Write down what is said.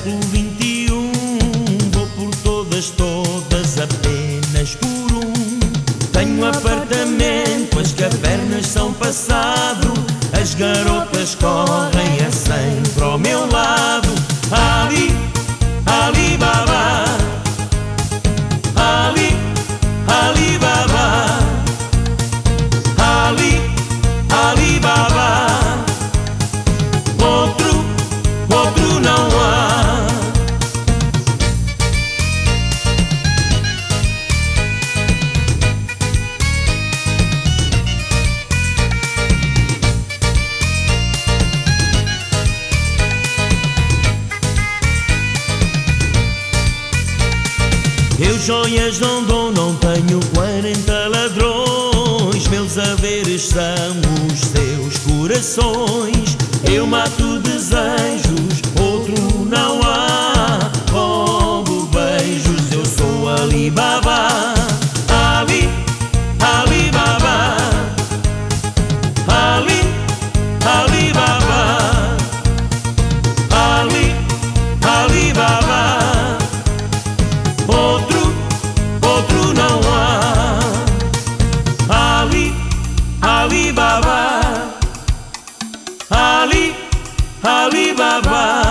século XXI. Vou por todas, todas, apenas por um. Tenho apartamento, as cavernas são passado, as garotas correm a 100 para o meu lado. Ali, Ali Baba, Ali, Ali Baba, Ali, Ali Baba. Outro não há. Eu joias não dou, não tenho 40 ladrões. Meus haveres são os seus corações. Eu mato desejos, outro não há. Roubo beijos, eu sou Ali Baba. Ali, Ali Baba, Ali, Ali Baba, Ali, Ali Baba. Outro não há. Ali, Ali Baba, Ali, Ali Baba.